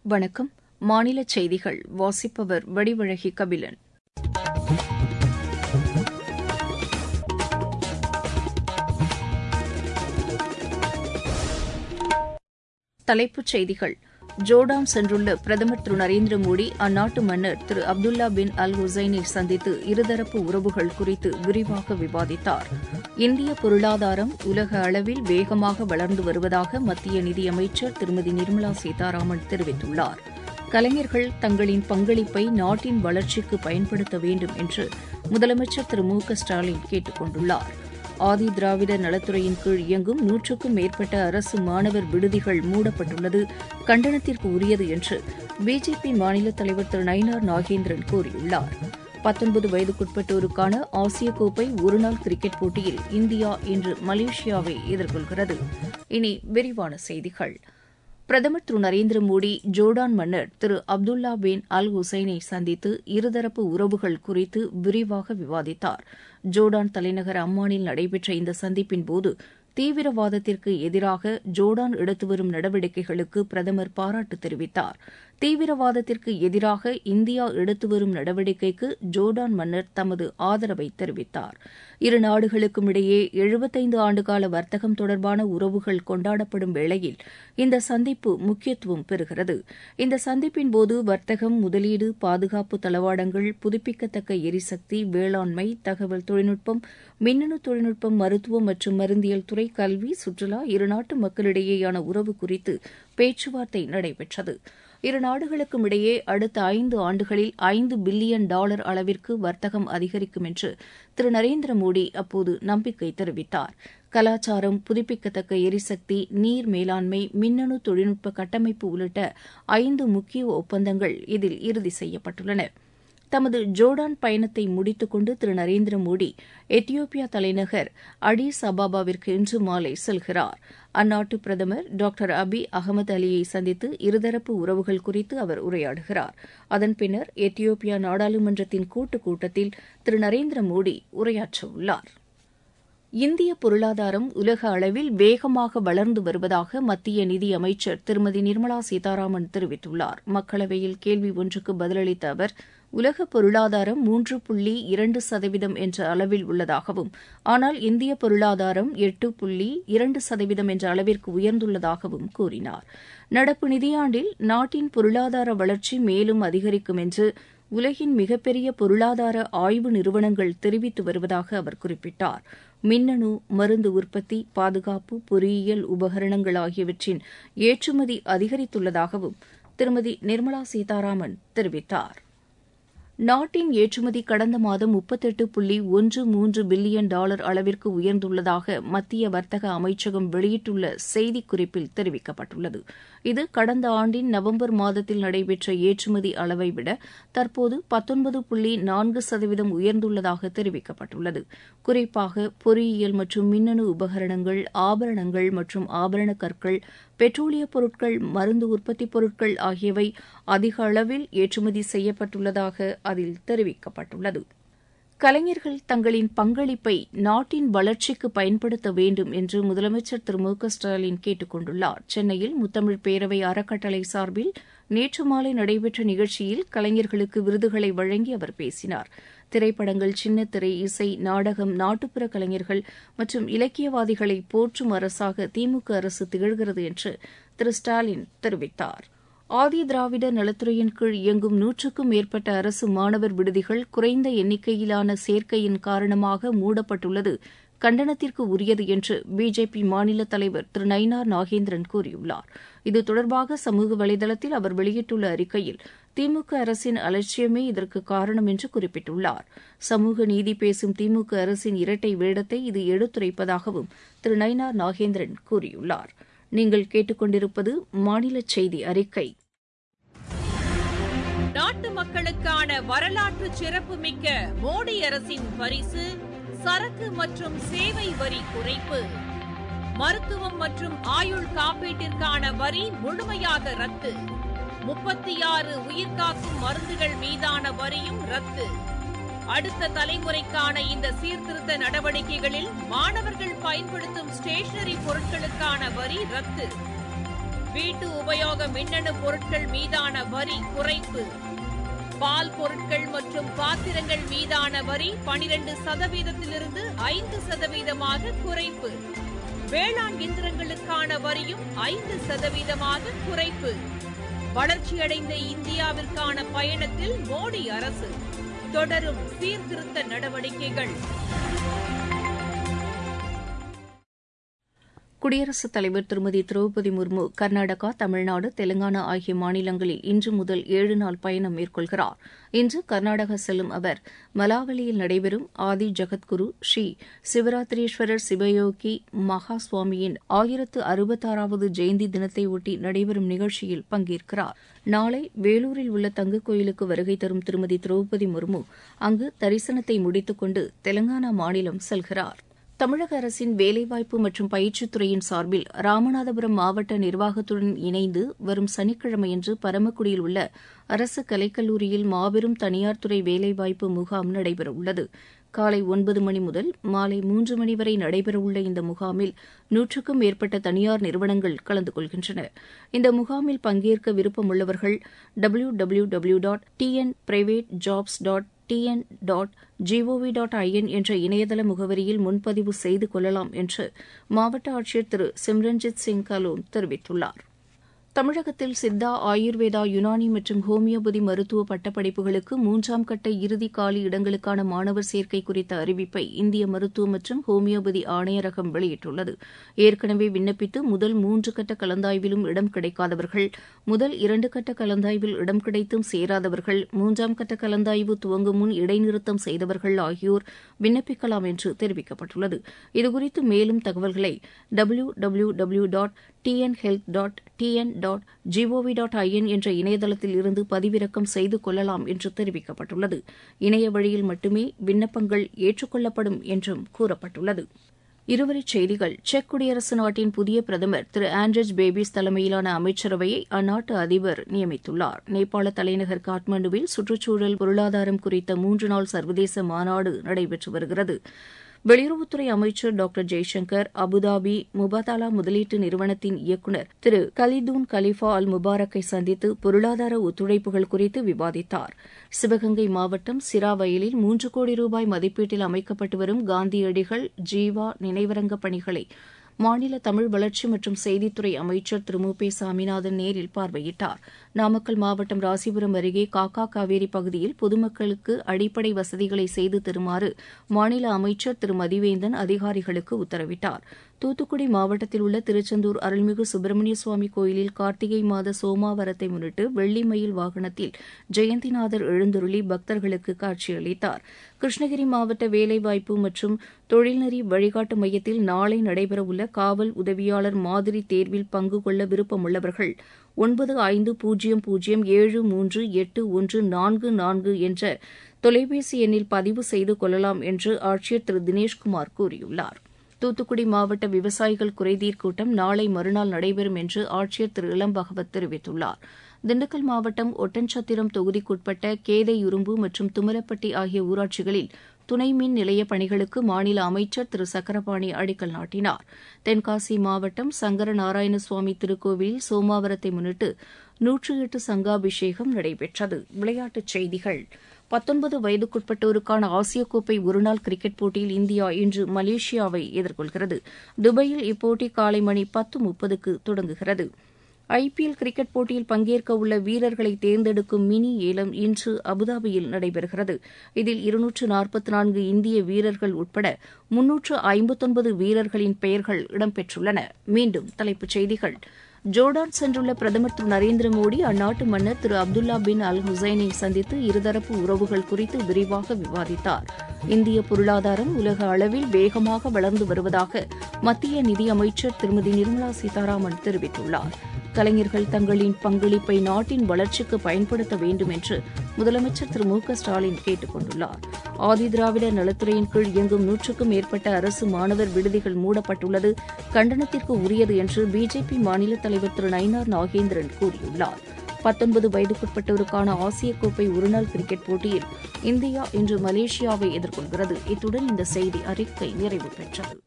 வணக்கம். மாநில செய்திகள் வாசிப்பவர் வடிவழகி கபிலன். தலைப்புச் செய்திகள். ஜோர்டான் சென்றுள்ள பிரதமர் திரு நரேந்திர மோடி அந்நாட்டு மன்னர் திரு அப்துல்லா பின் அல் ஹுசைனை சந்தித்து இருதரப்பு உறவுகள் குறித்து விரிவாக விவாதித்தார். இந்திய பொருளாதாரம் உலக அளவில் வேகமாக வளர்ந்து வருவதாக மத்திய நிதியமைச்சர் திருமதி நிர்மலா சீதாராமன் தெரிவித்துள்ளார். கலைஞர்கள் தங்களின் பங்களிப்பை நாட்டின் வளர்ச்சிக்கு பயன்படுத்த வேண்டும் என்று முதலமைச்சர் திரு மு க ஸ்டாலின் கேட்டுக் கொண்டுள்ளார். ஆதி திராவிடர் நலத்துறையின் கீழ் இயங்கும் 100க்கும் மேற்பட்ட அரசு மாணவர் விடுதிகள் மூடப்பட்டுள்ளது கண்டனத்திற்கு உரியது என்று பிஜேபி மாநில தலைவர் திரு நயினார் நாகேந்திரன் கூறியுள்ளார். 19 வயதுக்குட்பட்டோருக்கான ஆசிய கோப்பை ஒருநாள் கிரிக்கெட் போட்டியில் இந்தியா இன்று மலேசியாவை எதிர்கொள்கிறது. இனி விரிவான செய்திகள். பிரதமர் திரு நரேந்திர மோடி ஜோர்டான் மன்னர் திரு அப்துல்லா பின் அல் ஹுசைனை சந்தித்து இருதரப்பு உறவுகள் குறித்து விரிவாக விவாதித்தார். ஜோர்டான் தலைநகர் அம்மானில் நடைபெற்ற இந்த சந்திப்பின்போது தீவிரவாதத்திற்கு எதிராக ஜோர்டான் எடுத்து வரும் நடவடிக்கைகளுக்கு பிரதமர் பாராட்டு தெரிவித்தார். தீவிரவாதத்திற்கு எதிராக இந்தியா எடுத்து வரும் நடவடிக்கைக்கு ஜோர்டான் மன்னர் தமது ஆதரவை தெரிவித்தார். இரு நாடுகளுக்கும் இடையே 75 ஆண்டுகால வர்த்தகம் தொடர்பான உறவுகள் கொண்டாடப்படும் வேளையில் இந்த சந்திப்பு முக்கியத்துவம் பெறுகிறது. இந்த சந்திப்பின்போது வர்த்தகம், முதலீடு, பாதுகாப்பு தளவாடங்கள், புதுப்பிக்கத்தக்க எரிசக்தி, வேளாண்மை, தகவல் தொழில்நுட்பம், மின்னணு தொழில்நுட்பம், மருத்துவம் மற்றும் மருந்தியல் துறை, கல்வி, சுற்றுலா, இருநாட்டு மக்களிடையேயான உறவு குறித்து பேச்சுவார்த்தை நடைபெற்றது. இரு நாடுகளுக்கும் இடையே அடுத்த 5 ஆண்டுகளில் $5 பில்லியன் அளவிற்கு வர்த்தகம் அதிகரிக்கும் என்று திரு நரேந்திர மோடி அப்போது நம்பிக்கை தெரிவித்தார். கலாச்சாரம், புதுப்பிக்கத்தக்க எரிசக்தி, நீர் மேலாண்மை, மின்னணு தொழில்நுட்ப கட்டமைப்பு உள்ளிட்ட 5 முக்கிய ஒப்பந்தங்கள் இதில் இறுதி செய்யப்பட்டுள்ளன. தமது ஜோர்டான் பயணத்தை முடித்துக் கொண்டு திரு நரேந்திர மோடி எத்தியோப்பியா தலைநகர் அடிஸ் அபாபாவிற்கு இன்று மாலை செல்கிறார். அந்நாட்டு பிரதமர் டாக்டர் அபி அகமது அலியை சந்தித்து இருதரப்பு உறவுகள் குறித்து அவர் உரையாடுகிறார். அதன் பின்னர் எத்தியோப்பியா நாடாளுமன்றத்தின் கூட்டத்தில் திரு நரேந்திர மோடி உரையாற்றவுள்ளார். இந்திய பொருளாதாரம் உலக அளவில் வேகமாக வளர்ந்து வருவதாக மத்திய நிதியமைச்சர் திருமதி நிர்மலா சீதாராமன் தெரிவித்துள்ளார். மக்களவையில் கேள்வி ஒன்றுக்கு பதிலளித்த அவர், உலக பொருளாதாரம் 3.2% என்ற அளவில் உள்ளதாகவும், ஆனால் இந்திய பொருளாதாரம் 8.2% என்ற அளவிற்கு உயர்ந்துள்ளதாகவும் கூறினார். நடப்பு நிதியாண்டில் நாட்டின் பொருளாதார வளர்ச்சி மேலும் அதிகரிக்கும் என்று உலகின் மிகப்பெரிய பொருளாதார ஆய்வு நிறுவனங்கள் தெரிவித்து வருவதாக அவர் குறிப்பிட்டார். மின்னணு, மருந்து உற்பத்தி, பாதுகாப்பு, பொறியியல் உபகரணங்கள் ஆகியவற்றின் ஏற்றுமதி அதிகரித்துள்ளதாகவும் திருமதி நிர்மலா சீதாராமன் தெரிவித்தார். நாட்டின் ஏற்றுமதி கடந்த மாதம் $38.13 பில்லியன் அளவிற்கு உயர்ந்துள்ளதாக மத்திய வர்த்தக அமைச்சகம் வெளியிட்டுள்ள செய்திக்குறிப்பில் தெரிவிக்கப்பட்டுள்ளது. இது கடந்த ஆண்டின் நவம்பர் மாதத்தில் நடைபெற்ற ஏற்றுமதி அளவை விட தற்போது 19.4% உயர்ந்துள்ளதாக தெரிவிக்கப்பட்டுள்ளது. குறிப்பாக பொறியியல் மற்றும் மின்னணு உபகரணங்கள், ஆபரணங்கள் மற்றும் ஆபரண கற்கள், பெட்ரோலியப் பொருட்கள், மருந்து உற்பத்திப் பொருட்கள் ஆகியவை அதிக அளவில் ஏற்றுமதி செய்யப்பட்டுள்ளதாக அதில் தெரிவிக்கப்பட்டுள்ளது. கலைஞர்கள் தங்களின் பங்களிப்பை நாட்டின் வளர்ச்சிக்கு பயன்படுத்த வேண்டும் என்று முதலமைச்சர் திரு மு க ஸ்டாலின் கேட்டுக் கொண்டுள்ளார். சென்னையில் முத்தமிழ் பேரவை அறக்கட்டளை சார்பில் நேற்று மாலை நடைபெற்ற நிகழ்ச்சியில் கலைஞர்களுக்கு விருதுகளை வழங்கி அவர் பேசினார். திரைப்படங்கள், சின்னத்திரை, இசை, நாடகம், நாட்டுப்புற கலைஞர்கள் மற்றும் இலக்கியவாதிகளை போற்றும் அரசாக திமுக அரசு திகழ்கிறது என்று திரு ஸ்டாலின் தெரிவித்தார். ஆதி திராவிடர் நலத்துறையின் கீழ் இயங்கும் 100க்கும் மேற்பட்ட அரசு மாணவர் விடுதிகள் குறைந்த எண்ணிக்கையிலான சேர்க்கையின் காரணமாக மூடப்பட்டுள்ளது கண்டனத்திற்கு உரியது என்று பிஜேபி மாநில தலைவர் திரு நயினார் நாகேந்திரன் கூறியுள்ளார். இது தொடர்பாக சமூக வலைதளத்தில் அவர் வெளியிட்டுள்ள அறிக்கையில், திமுக அரசின் அலட்சியமே இதற்கு காரணம் என்று குறிப்பிட்டுள்ளார். சமூக நீதி பேசும் திமுக அரசின் இரட்டை வேடத்தை இது எடுத்துரைப்பதாகவும் திரு நயினார் நாகேந்திரன் கூறியுள்ளார். நீங்கள் கேட்டுக்கொண்டிருப்பது மாநில செய்தி அறிக்கை. நாட்டு மக்களுக்கான வரலாற்று சிறப்புமிக்க மோடி அரசின் பரிசு சரக்கு மற்றும் சேவை வரி குறைப்பு. மருத்துவம் மற்றும் ஆயுள் காப்பீட்டிற்கான வரி முழுமையாக ரத்து. 36 உயிர்காக்கும் மருந்துகள் மீதான வரியும் ரத்து. அடுத்த தலைமுறைக்கான இந்த சீர்திருத்த நடவடிக்கைகளில் மாணவர்கள் பயன்படுத்தும் ஸ்டேஷனரி பொருட்களுக்கான வரி ரத்து. வீட்டு உபயோக மின்னணு பொருட்கள் மீதான வரி குறைப்பு. பால் பொருட்கள் மற்றும் பாத்திரங்கள் மீதான வரி 12%-இலிருந்து 5% குறைப்பு. வேளாண் இயந்திரங்களுக்கான வரியும் 5% குறைப்பு. வளர்ச்சியடைந்த இந்தியாவிற்கான பயணத்தில் மோடி அரசு தொடரும் சீர்திருத்த நடவடிக்கைகள். குடியரசுத் தலைவர் திருமதி திரௌபதி முர்மு கர்நாடகா, தமிழ்நாடு, தெலங்கானா ஆகிய மாநிலங்களில் இன்று முதல் 7 நாள் பயணம் மேற்கொள்கிறார். இன்று கர்நாடகா செல்லும் அவர் மலாவலியில் நடைபெறும் ஆதி ஜகத்குரு ஸ்ரீ சிவராத்திரீஸ்வரர் சிவயோகி மகா சுவாமியின் 1066வது ஜெயந்தி தினத்தையொட்டி நடைபெறும் நிகழ்ச்சியில் பங்கேற்கிறார். நாளை வேலூரில் உள்ள தங்க கோயிலுக்கு வருகை தரும் திருமதி திரௌபதி முர்மு அங்கு தரிசனத்தை முடித்துக் கொண்டு தெலங்கானா மாநிலம் செல்கிறார். தமிழக அரசின் வேலைவாய்ப்பு மற்றும் பயிற்சித்துறையின் சார்பில் ராமநாதபுரம் மாவட்ட நிர்வாகத்துடன் இணைந்து வரும் சனிக்கிழமையன்று பரமக்குடியில் உள்ள அரசு கலைக்கல்லூரியில் மாபெரும் தனியார் துறை வேலைவாய்ப்பு முகாம் நடைபெறவுள்ளது. காலை 9 மணி முதல் மாலை 3 மணி வரை நடைபெறவுள்ள இந்த முகாமில் 100க்கும் மேற்பட்ட தனியார் நிறுவனங்கள் கலந்து கொள்கின்றன. இந்த முகாமில் பங்கேற்க விருப்பமுள்ளவர்கள் www.tnprivatejobs.tn.gov.in என்ற இணையதள முகவரியில் முன்பதிவு செய்து கொள்ளலாம் என்று மாவட்ட ஆட்சியர் திரு சிம்ரன்ஜித் சிங் கலோன் தெரிவித்துள்ளார். தமிழகத்தில் சித்தா, ஆயுர்வேதா, யுனானி மற்றும் ஹோமியோபதி மருத்துவ பட்டப்படிப்புகளுக்கு 3ஆம் கட்ட இறுதி காலி இடங்களுக்கான மாணவர் சேர்க்கை குறித்த அறிவிப்பை இந்திய மருத்துவ மற்றும் ஹோமியோபதி ஆணையரகம் வெளியிட்டுள்ளது. ஏற்கனவே விண்ணப்பித்து முதல் 3 கட்ட கலந்தாய்விலும் இடம் கிடைக்காதவர்கள், முதல் 2 கட்ட கலந்தாய்வில் இடம் கிடைத்தும் சேராதவர்கள், 3ஆம் கட்ட கலந்தாய்வு துவங்கும் முன் இடைநிறுத்தம் செய்தவர்கள் ஆகியோர் விண்ணப்பிக்கலாம் என்று தெரிவிக்கப்பட்டுள்ளது. இதுகுறித்து மேலும் தகவல்களை www.tnhealth.tn.gov.in என்ற இணையதளத்தில் இருந்து பதிவிறக்கம் செய்து கொள்ளலாம் என்று தெரிவிக்கப்பட்டுள்ளது. இணைய வழியில் மட்டுமே விண்ணப்பங்கள் ஏற்றுக்கொள்ளப்படும் என்றும் கூறப்பட்டுள்ளது. இருவரிச் செய்திகள். செக் குடியரசு நாட்டின் புதிய பிரதமர் திரு ஆண்ட்ரஜ் பேபிஸ் தலைமையிலான அமைச்சரவையை அந்நாட்டு அதிபர் நியமித்துள்ளார். நேபாள தலைநகர் காட்மாண்டுவில் சுற்றுச்சூழல், பொருளாதாரம் குறித்த 3 நாள் சர்வதேச மாநாடு நடைபெற்று வருகிறது. வெளியுறவுத்துறை அமைச்சர் டாக்டர் ஜெய்சங்கர் அபுதாபி முபாதலா முதலீட்டு நிறுவனத்தின் இயக்குநர் திரு கலிதூன் கலிஃபா அல் முபாரக்கை சந்தித்து பொருளாதார ஒத்துழைப்புகள் குறித்து விவாதித்தார். சிவகங்கை மாவட்டம் சிராவயலில் 3 கோடி ரூபாய் மதிப்பீட்டில் அமைக்கப்பட்டு வரும் காந்தியடிகள் ஜீவா நினைவரங்க பணிகளை மாநில தமிழ் வளர்ச்சி மற்றும் செய்தித்துறை அமைச்சர் திரு மு பி சாமிநாதன் நேரில் பார்வையிட்டார். நாமக்கல் மாவட்டம் ராசிபுரம் அருகே காக்கா காவேரி பகுதியில் பொதுமக்களுக்கு அடிப்படை வசதிகளை செய்து தருமாறு மாநில அமைச்சர் திரு மதிவேந்தன் அதிகாரிகளுக்கு உத்தரவிட்டார். தூத்துக்குடி மாவட்டத்தில் உள்ள திருச்செந்தூர் அருள்மிகு சுப்பிரமணிய சுவாமி கோயிலில் கார்த்திகை மாத சோமாவரத்தை முன்னிட்டு வெள்ளி மயில் வாகனத்தில் ஜெயந்திநாதர் எழுந்தருளி பக்தர்களுக்கு காட்சியளித்தார். கிருஷ்ணகிரி மாவட்ட வேலைவாய்ப்பு மற்றும் தொழில்நெறி வழிகாட்டு மையத்தில் நாளை நடைபெறவுள்ள காவல் உதவியாளர் மாதிரி தேர்வில் பங்கு கொள்ள விருப்பமுள்ளவர்கள் 9507381444 என்ற தொலைபேசி எண்ணில் பதிவு செய்து கொள்ளலாம் என்று ஆட்சியர் திரு தினேஷ்குமார் கூறியுள்ளார். தூத்துக்குடி மாவட்ட விவசாயிகள் குறைதீர் கூட்டம் நாளை மறுநாள் நடைபெறும் என்று ஆட்சியர் திரு இளம்பகவத் தெரிவித்துள்ளார். திண்டுக்கல் மாவட்டம் ஒட்டன்சத்திரம் தொகுதிக்குட்பட்ட கேதையுரும்பு மற்றும் துமலப்பட்டி ஆகிய ஊராட்சிகளில் துணை மின் நிலைய பணிகளுக்கு மாநில அமைச்சர் திரு சக்கரபாணி அடிக்கல் நாட்டினார். தென்காசி மாவட்டம் சங்கர நாராயணசுவாமி திருக்கோவிலில் சோமாவரத்தை முன்னிட்டு 108 சங்காபிஷேகம் நடைபெற்றது. விளையாட்டுச் செய்திகள். 19 வயதுக்குட்பட்டோருக்கான ஆசிய கோப்பை ஒருநாள் கிரிக்கெட் போட்டியில் இந்தியா இன்று மலேசியாவை எதிர்கொள்கிறது. துபாயில் இப்போட்டி காலை மணி 10:30க்கு தொடங்குகிறது. ஐபிஎல் கிரிக்கெட் போட்டியில் பங்கேற்க உள்ள வீரர்களை தேர்ந்தெடுக்கும் மினி ஏலம் இன்று அபுதாபியில் நடைபெறுகிறது. இதில் 244 இந்திய வீரர்கள் உட்பட 359 வீரர்களின் பெயர்கள் இடம்பெற்றுள்ளன. மீண்டும் தலைப்புச் செய்திகள். ஜோர்டான் சென்றுள்ள பிரதமர் திரு நரேந்திர மோடி அந்நாட்டு மன்னர் திரு அப்துல்லா பின் அல் ஹுசைனை சந்தித்து இருதரப்பு உறவுகள் குறித்து விரிவாக விவாதித்தார். இந்திய பொருளாதாரம் உலக அளவில் வேகமாக வளர்ந்து வருவதாக மத்திய நிதியமைச்சர் திருமதி நிர்மலா சீதாராமன் தெரிவித்துள்ளார். கலைஞர்கள் தங்களின் பங்களிப்பை நாட்டின் வளர்ச்சிக்கு பயன்படுத்த வேண்டும் என்று முதலமைச்சர் திரு மு க ஸ்டாலின் கேட்டுக் கொண்டுள்ளார். ஆதிதிராவிடர் நலத்துறையின் கீழ் இயங்கும் 100க்கும் மேற்பட்ட அரசு மாணவர் விடுதிகள் மூடப்பட்டுள்ளது கண்டனத்திற்கு உரியது என்று பிஜேபி மாநில தலைவர் திரு நயினார் நாகேந்திரன் கூறியுள்ளார். 19 வயதுக்குட்பட்டோருக்கான ஆசிய கோப்பை ஒருநாள் கிரிக்கெட் போட்டியில் இந்தியா இன்று மலேசியாவை எதிர்கொள்கிறது. இத்துடன் இந்த செய்தி அறிக்கை நிறைவு பெற்றது.